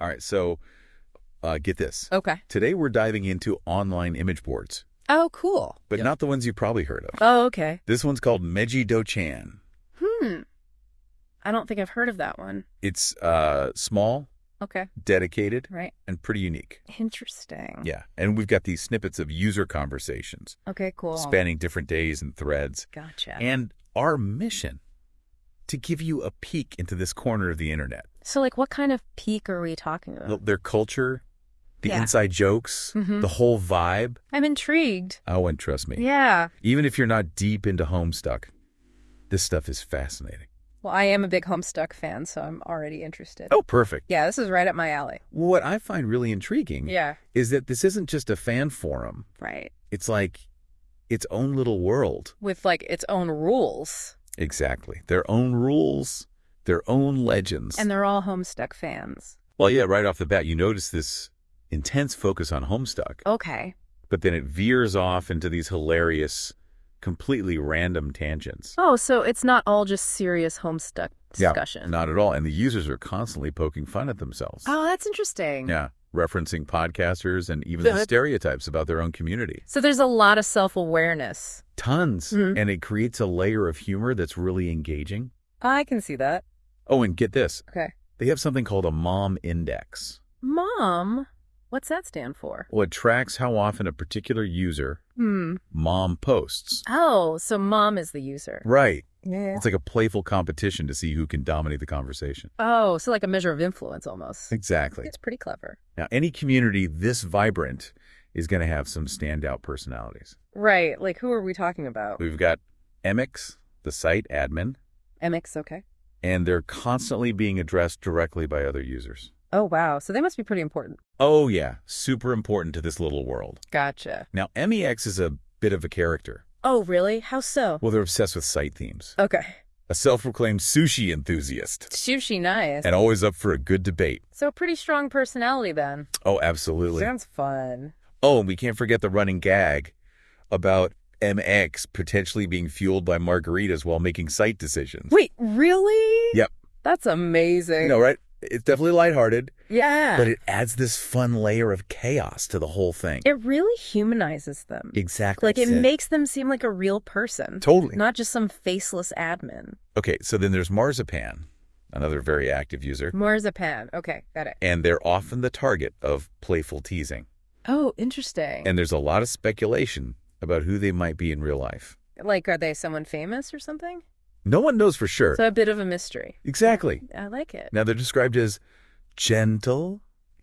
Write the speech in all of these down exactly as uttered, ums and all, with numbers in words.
All right, so uh, get this. Okay. Today we're diving into online image boards, Oh, cool. but not the ones you've probably heard of. Oh, okay. This one's called Megidochan. Hmm. I don't think I've heard of that one. It's uh, small, Okay. dedicated, Right. and pretty unique. Interesting. Yeah, and we've got these snippets of user conversations Okay, cool. spanning different days and threads. Gotcha. And our mission to give you a peek into this corner of the internet. So, like, what kind of peak are we talking The- about? Their culture, the Yeah. inside jokes, Mhm. the whole vibe. I'm intrigued. Oh, and trust me, Yeah. even if you're not deep into Homestuck, this stuff is fascinating. Well, I am a big Homestuck fan, so I'm already interested. Oh, perfect. Yeah, this is right up my alley. What I find really intriguing Yeah. is that this isn't just a fan forum. Right. It's like its own little world. With, like, its own rules. Exactly. Their own rules, their own legends. And they're all Homestuck fans. Well, yeah, right off the bat, you notice this intense focus on Homestuck, Okay. but then it veers off into these hilarious, completely random tangents. Oh, so it's not all just serious Homestuck discussion. Yeah, not at all. And the users are constantly poking fun at themselves. Oh, that's interesting. Yeah, referencing podcasters and even the That- stereotypes about their own community. So there's a lot of self-awareness. Tons. Mhm. And it creates a layer of humor that's really engaging. I can see that. Oh, and get this. Okay. They have something called a mom index. Mom? What's that stand for? Well, it tracks how often a particular user, Hmm. mom, posts. Oh, so mom is the user. Right. Yeah. It's like a playful competition to see who can dominate the conversation. Oh, so like a measure of influence almost. Exactly. It's pretty clever. Now, any community this vibrant is going to have some standout personalities. Right. Like, who are we talking about? We've got Emmix, the site admin, M X, okay. and they're constantly being addressed directly by other users. Oh, wow. So they must be pretty important. Oh, yeah. Super important to this little world. Gotcha. Now, M E X is a bit of a character. Oh, really? How so? Well, they're obsessed with site themes. Okay. A self-proclaimed sushi enthusiast. Sushi, nice. And always up for a good debate. So a pretty strong personality then. Oh, absolutely. Sounds fun. Oh, and we can't forget the running gag about M X potentially being fueled by margaritas while making site decisions. Wait, really? Yep. That's amazing. You know, right? It's definitely lighthearted, Yeah. but it adds this fun layer of chaos to the whole thing. It really humanizes them. Exactly. Like, it makes them seem like a real person. Totally. Not just some faceless admin. Okay, so then there's Marzipan, another very active user, Marzipan. Okay, got it. and they're often the target of playful teasing. Oh, interesting. And there's a lot of speculation about who they might be in real life. Like, are they someone famous or something? No one knows for sure. So a bit of a mystery. Exactly. I like it. Now they're described as gentle.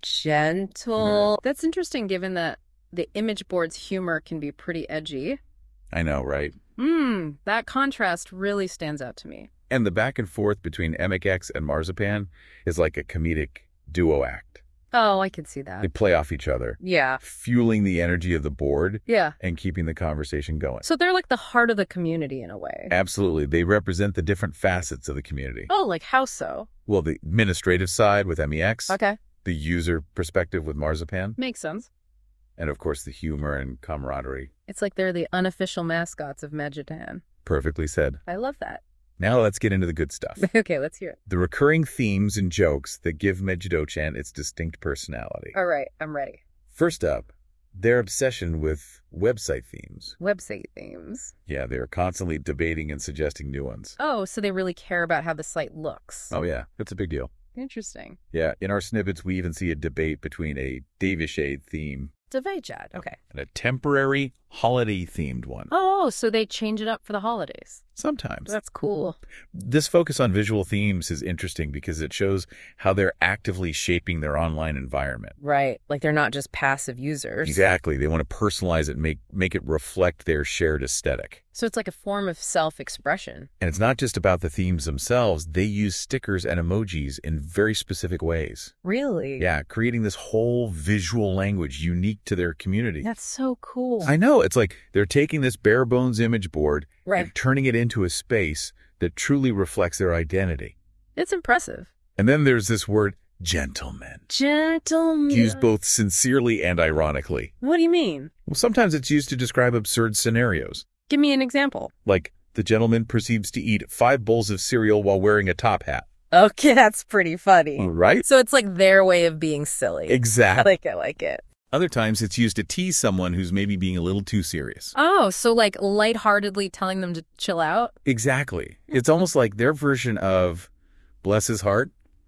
Gentle. That's interesting given that the image board's humor can be pretty edgy. I know, right? Hmm, that contrast really stands out to me. And the back and forth between M X and Marzipan is like a comedic duo act. Oh, I can see They that. play off each other, Yeah. fueling the energy of the board Yeah. and keeping the conversation going. So they're like the heart of the community in a way. Absolutely. They represent the different facets of the community. Oh, like how so? Well, the administrative side with M E X, Okay. the user perspective with Marzipan, Makes sense. and of course the humor and camaraderie. It's like they're the unofficial mascots of Megidan. Perfectly said. I love that. Now let's get into the good stuff. Okay, let's hear it. The recurring themes and jokes that give Megidochan its distinct personality. All right, I'm ready. First up, their obsession with website themes. Website themes. Yeah, they're constantly debating and suggesting new ones. Oh, so they really care about how the site looks. Oh yeah, that's a big deal. Interesting. Yeah, in our snippets we even see a debate between a Davishade theme Devajad. Okay. and a temporary holiday-themed one. Oh, so they change it up for the holidays. Sometimes. That's cool. This focus on visual themes is interesting because it shows how they're actively shaping their online environment. Right. Like they're not just passive users. Exactly. They want to personalize it and make, make it reflect their shared aesthetic. So it's like a form of self-expression. And it's not just about the themes themselves. They use stickers and emojis in very specific ways. Really? Yeah, creating this whole visual language unique to their community. That's so cool. I know. It's like they're taking this bare bones image board Right. and turning it into a space that truly reflects their identity. It's impressive. And then there's this word, gentleman, Gentleman. used both sincerely and ironically. What do you mean? Well, sometimes it's used to describe absurd scenarios, Give me an example. like the gentleman proceeds to eat five bowls of cereal while wearing a top hat. Okay, that's pretty funny. Right? So it's like their way of being silly. I Exactly. like it, I like it. Other times it's used to tease someone who's maybe being a little too serious. Oh, so like lightheartedly telling them to chill out? Exactly. It's almost like their version of bless his heart,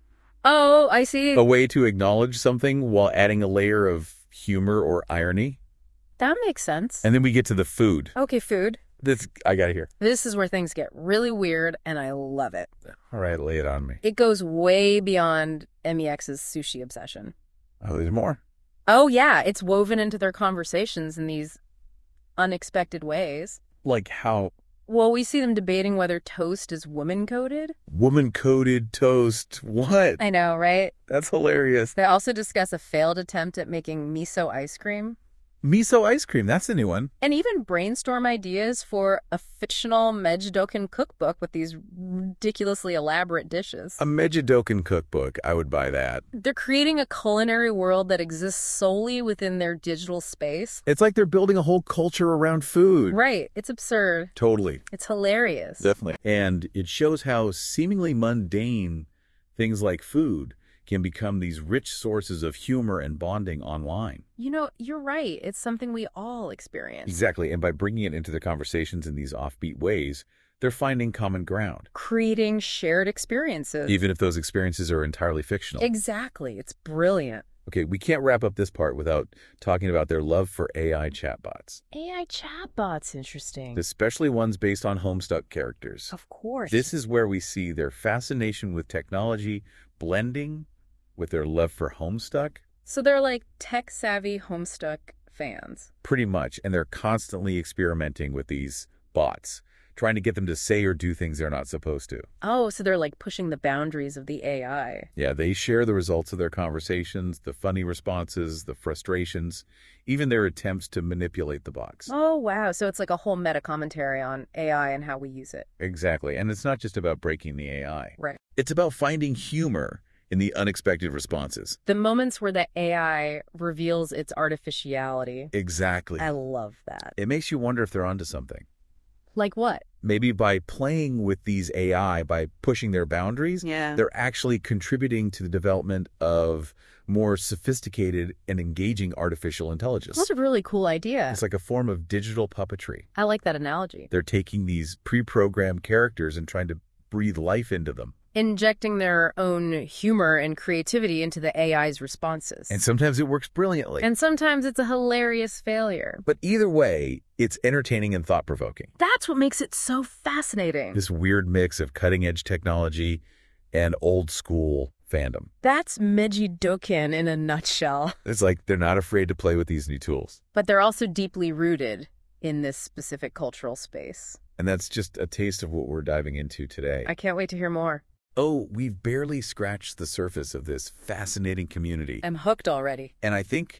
Oh, I see. a way to acknowledge something while adding a layer of humor or irony. That makes sense. And then we get to the food. Okay, food. This I got to hear. This is where things get really weird, and I love it. All right, lay it on me. It goes way beyond M E X's sushi obsession. Oh, there's more. Oh, yeah, it's woven into their conversations in these unexpected ways. Like how Well, we see them debating whether toast is woman-coded. woman-coated toast. What? I know, right? That's hilarious. They also discuss a failed attempt at making miso ice cream. Miso ice cream. That's a new one. And even brainstorm ideas for a fictional Mejdoken cookbook with these ridiculously elaborate dishes. A Mejidoken cookbook. I would buy that. They're creating a culinary world that exists solely within their digital space. It's like they're building a whole culture around food. Right. It's absurd. Totally. It's hilarious. Definitely. And it shows how seemingly mundane things like food can become these rich sources of humor and bonding online. You know, you're right. It's something we all experience. Exactly. And by bringing it into their conversations in these offbeat ways, they're finding common ground, Creating shared experiences. even if those experiences are entirely fictional. Exactly. It's brilliant. Okay, we can't wrap up this part without talking about their love for A I chatbots, A I chatbots, interesting. especially ones based on Homestuck characters. Of course. This is where we see their fascination with technology blending with their love for Homestuck, So they're like tech-savvy Homestuck fans. pretty much, and they're constantly experimenting with these bots, trying to get them to say or do things they're not supposed to. Oh, so they're like pushing the boundaries of the A I. Yeah, they share the results of their conversations, the funny responses, the frustrations, even their attempts to manipulate the box. Oh, wow. So it's like a whole meta commentary on A I and how we use it. Exactly, and it's not just about breaking the A I. Right. It's about finding humor in the unexpected responses. The moments where the A I reveals its artificiality. Exactly. I love that. It makes you wonder if they're onto something. Like what? Maybe by playing with these A I, by pushing their boundaries, Yeah. they're actually contributing to the development of more sophisticated and engaging artificial intelligence. That's a really cool idea. It's like a form of digital puppetry. I like that analogy. They're taking these pre-programmed characters and trying to breathe life into them. Injecting their own humor and creativity into the A I's responses. And sometimes it works brilliantly. And sometimes it's a hilarious failure. But either way, it's entertaining and thought-provoking. That's what makes it so fascinating. This weird mix of cutting-edge technology and old-school fandom. That's Mejidoken in a nutshell. It's like they're not afraid to play with these new tools. But they're also deeply rooted in this specific cultural space. And that's just a taste of what we're diving into today. I can't wait to hear more. Oh, we've barely scratched the surface of this fascinating community. I'm hooked already. And I think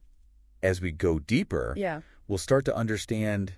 as we go deeper, Yeah. we'll start to understand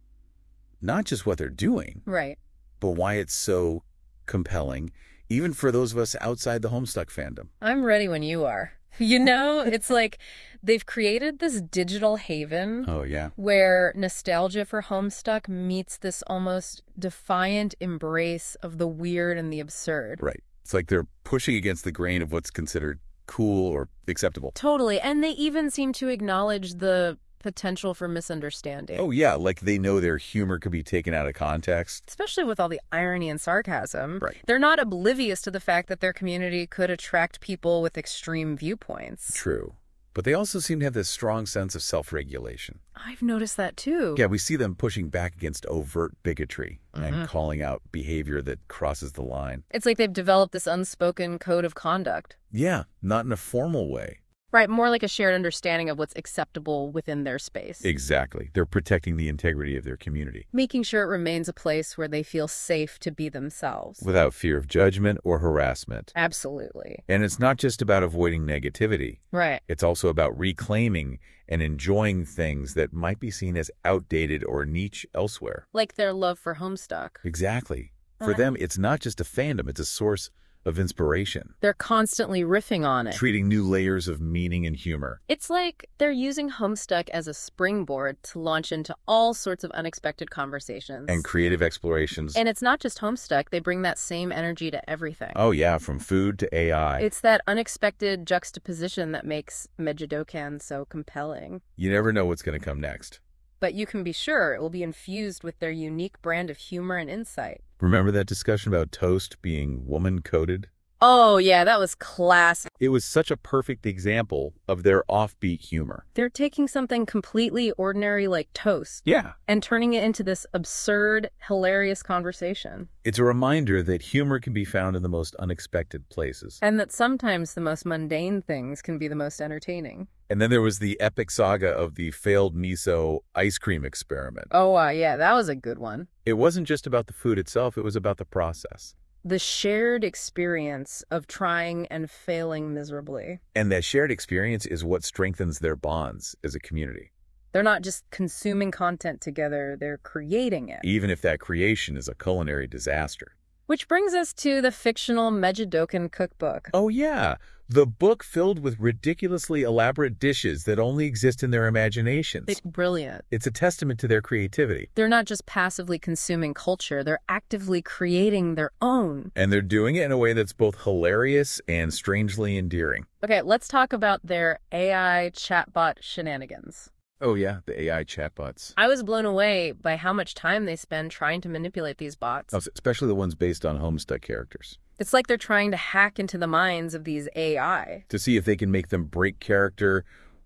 not just what they're doing, Right. but why it's so compelling, even for those of us outside the Homestuck fandom. I'm ready when you are. You know, it's like they've created this digital haven Oh, yeah. where nostalgia for Homestuck meets this almost defiant embrace of the weird and the absurd. Right. It's like they're pushing against the grain of what's considered cool or acceptable. Totally. And they even seem to acknowledge the potential for misunderstanding. Oh, yeah. Like they know their humor could be taken out of context. Especially with all the irony and sarcasm. Right. They're not oblivious to the fact that their community could attract people with extreme viewpoints. True. But they also seem to have this strong sense of self-regulation. I've noticed that too. Yeah, we see them pushing back against overt bigotry Mhm. and calling out behavior that crosses the line. It's like they've developed this unspoken code of conduct. Yeah, not in a formal way. Right, more like a shared understanding of what's acceptable within their space. Exactly. They're protecting the integrity of their community Making sure it remains a place where they feel safe to be themselves. without fear of judgment or harassment. Absolutely. And it's not just about avoiding negativity. Right. It's also about reclaiming and enjoying things that might be seen as outdated or niche elsewhere. Like their love for Homestuck. Exactly. For Uh. them, it's not just a fandom, it's a source of inspiration, They're constantly riffing on it. treating new layers of meaning and humor. It's like they're using Homestuck as a springboard to launch into all sorts of unexpected conversations. And creative explorations. And it's not just Homestuck, they bring that same energy to everything. Oh yeah, from food to A I. It's that unexpected juxtaposition that makes Mejidokan so compelling. You never know what's going to come next. But you can be sure it will be infused with their unique brand of humor and insight. Remember that discussion about toast being woman-coded? Oh, yeah, that was classic. It was such a perfect example of their offbeat humor. They're taking something completely ordinary like toast Yeah. and turning it into this absurd, hilarious conversation. It's a reminder that humor can be found in the most unexpected places. And that sometimes the most mundane things can be the most entertaining. And then there was the epic saga of the failed miso ice cream experiment. Oh, uh, yeah, that was a good one. It wasn't just about the food itself, it was about the process. The shared experience of trying and failing miserably. And that shared experience is what strengthens their bonds as a community. They're not just consuming content together, they're creating it. Even if that creation is a culinary disaster. Which brings us to the fictional Mejidokan cookbook. Oh yeah, the book filled with ridiculously elaborate dishes that only exist in their imaginations. It's brilliant. It's a testament to their creativity. They're not just passively consuming culture, they're actively creating their own. And they're doing it in a way that's both hilarious and strangely endearing. Okay, let's talk about their A I chatbot shenanigans. Oh yeah, the A I chatbots. I was blown away by how much time they spend trying to manipulate these bots. Oh, especially the ones based on Homestuck characters. It's like they're trying to hack into the minds of these A I. To see if they can make them break character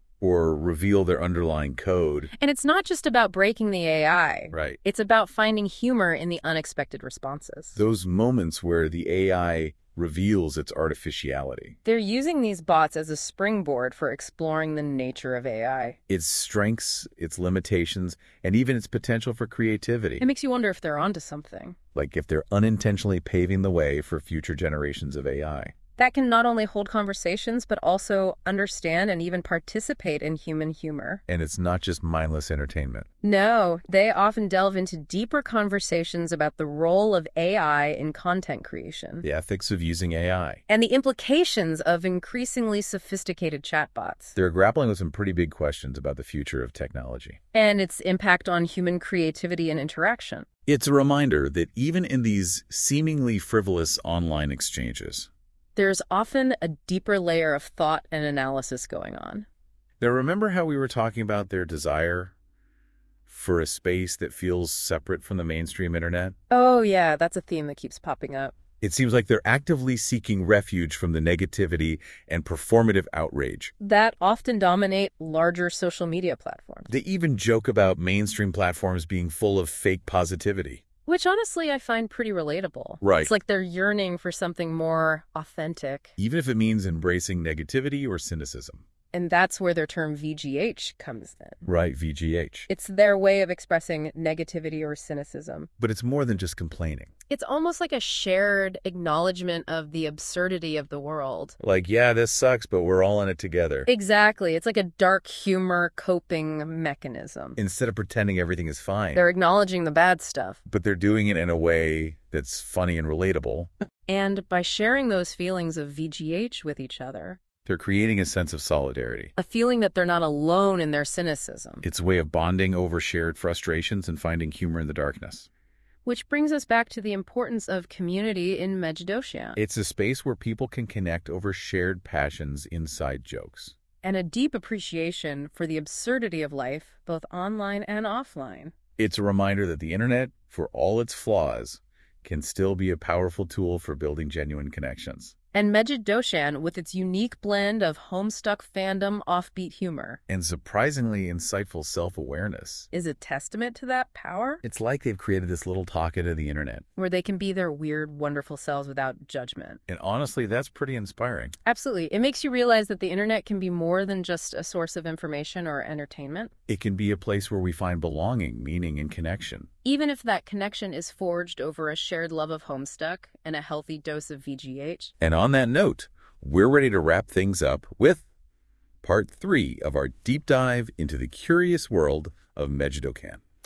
or reveal their underlying code. And it's not just about breaking the A I. Right. It's about finding humor in the unexpected responses. Those moments where the A I reveals its artificiality. They're using these bots as a springboard for exploring the nature of A I. Its strengths, its limitations, and even its potential for creativity. It makes you wonder if they're onto something. Like if they're unintentionally paving the way for future generations of A I. That can not only hold conversations, but also understand and even participate in human humor. And it's not just mindless entertainment. No, they often delve into deeper conversations about the role of A I in content creation. The ethics of using A I. And the implications of increasingly sophisticated chatbots. They're grappling with some pretty big questions about the future of technology. And its impact on human creativity and interaction. It's a reminder that even in these seemingly frivolous online exchanges, there's often a deeper layer of thought and analysis going on. Now, remember how we were talking about their desire for a space that feels separate from the mainstream internet? Oh, yeah, that's a theme that keeps popping up. It seems like they're actively seeking refuge from the negativity and performative outrage that often dominate larger social media platforms. They even joke about mainstream platforms being full of fake positivity. Which honestly I find pretty relatable. Right. It's like they're yearning for something more authentic. Even if it means embracing negativity or cynicism. And that's where their term V G H comes in. Right, V G H. It's their way of expressing negativity or cynicism. But it's more than just complaining. It's almost like a shared acknowledgement of the absurdity of the world. Like, yeah, this sucks, but we're all in it together. Exactly. It's like a dark humor coping mechanism. Instead of pretending everything is fine. They're acknowledging the bad stuff. But they're doing it in a way that's funny and relatable. And by sharing those feelings of V G H with each other, they're creating a sense of solidarity. A feeling that they're not alone in their cynicism. It's a way of bonding over shared frustrations and finding humor in the darkness. Which brings us back to the importance of community in Megidoshan. It's a space where people can connect over shared passions, inside jokes. And a deep appreciation for the absurdity of life, both online and offline. It's a reminder that the internet, for all its flaws, can still be a powerful tool for building genuine connections. And Megidoshan, with its unique blend of Homestuck fandom offbeat humor and surprisingly insightful self-awareness, is a testament to that power. It's like they've created this little pocket of the internet where they can be their weird, wonderful selves without judgment. And honestly, that's pretty inspiring. Absolutely. It makes you realize that the internet can be more than just a source of information or entertainment. It can be a place where we find belonging, meaning, and connection. Even if that connection is forged over a shared love of Homestuck and a healthy dose of V G H. And on that note, we're ready to wrap things up with part three of our deep dive into the curious world of Mejidokan.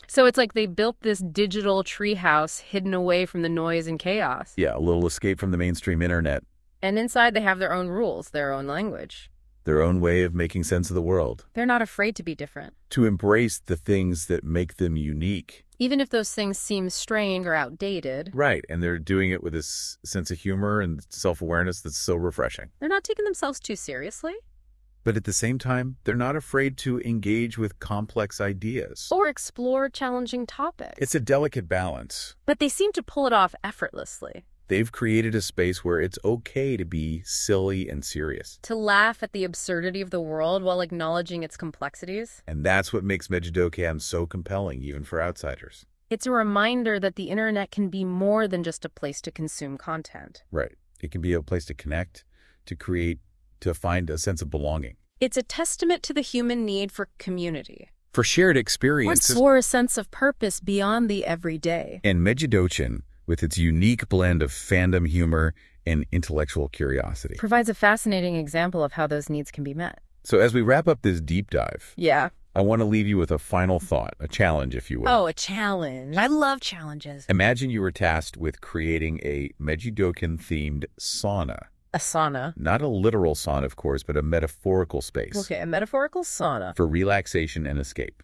So it's like they built this digital treehouse hidden away from the noise and chaos. Yeah, a little escape from the mainstream internet, And inside they have their own rules, their own language. their own way of making sense of the world, They're not afraid to be different. to embrace the things that make them unique. Even if those things seem strange or outdated, Right, and they're doing it with this sense of humor and self-awareness that's so refreshing. they're not taking themselves too seriously. But at the same time, they're not afraid to engage with complex ideas. Or explore challenging topics. It's a delicate balance. But they seem to pull it off effortlessly. They've created a space where it's okay to be silly and serious. To laugh at the absurdity of the world while acknowledging its complexities. And that's what makes Mejidokan so compelling, even for outsiders. It's a reminder that the internet can be more than just a place to consume content. Right. It can be a place to connect, to create, to find a sense of belonging. It's a testament to the human need for community. For shared Or experiences. for a sense of purpose beyond the everyday. And Mejidochan, with its unique blend of fandom humor and intellectual curiosity. Provides a fascinating example of how those needs can be met. So as we wrap up this deep dive, Yeah. I want to leave you with a final thought, a challenge, if you will. Oh, a challenge. I love challenges. Imagine you were tasked with creating a Mejidokan-themed sauna. A sauna. Not a literal sauna, of course, but a metaphorical space Okay, a metaphorical sauna. for relaxation and escape,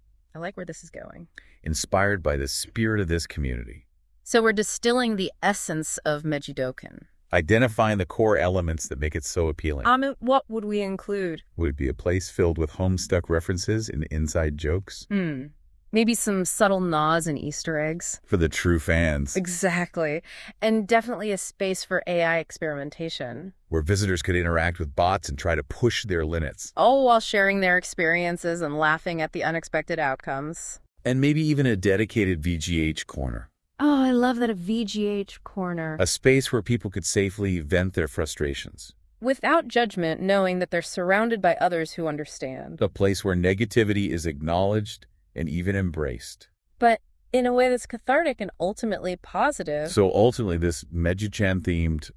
I like where this is going. inspired by the spirit of this community. So we're distilling the essence of Mejidokan. Identifying the core elements that make it so appealing. Um, what would we include? Would it be a place filled with Homestuck references and inside jokes? Hmm. Maybe some subtle nods and Easter eggs. For the true fans, Exactly. And definitely a space for A I experimentation. where visitors could interact with bots and try to push their limits. All while sharing their experiences and laughing at the unexpected outcomes. And maybe even a dedicated V G H corner. Oh, I love that, a V G H corner. A space where people could safely vent their frustrations. Without judgment, knowing that they're surrounded by others who understand. A place where negativity is acknowledged and even embraced. But in a way that's cathartic and ultimately positive. So ultimately, this Mejichan-themed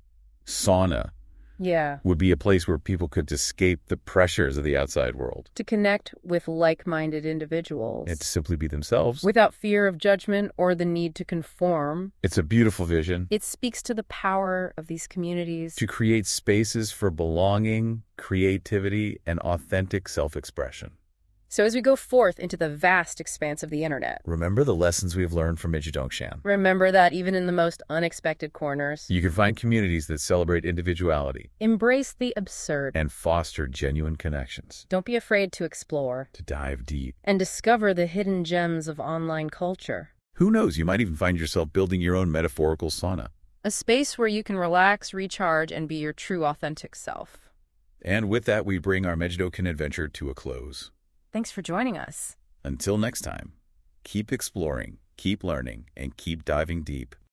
sauna Yeah. would be a place where people could escape the pressures of the outside world To connect with like-minded individuals. and to simply be themselves. Without fear of judgment or the need to conform. It's a beautiful vision It speaks to the power of these communities. to create spaces for belonging, creativity, and authentic self-expression. So as we go forth into the vast expanse of the internet, Remember the lessons we have learned from Mejidongshan. remember that even in the most unexpected corners, You can find communities that celebrate individuality embrace the absurd. and foster genuine connections, Don't be afraid to explore to dive deep. and discover the hidden gems of online culture. Who knows, you might even find yourself building your own metaphorical sauna. A space where you can relax, recharge, and be your true authentic self. And with that, we bring our Mejidokan adventure to a close. Thanks for joining us. Until next time, keep exploring, keep learning, and keep diving deep.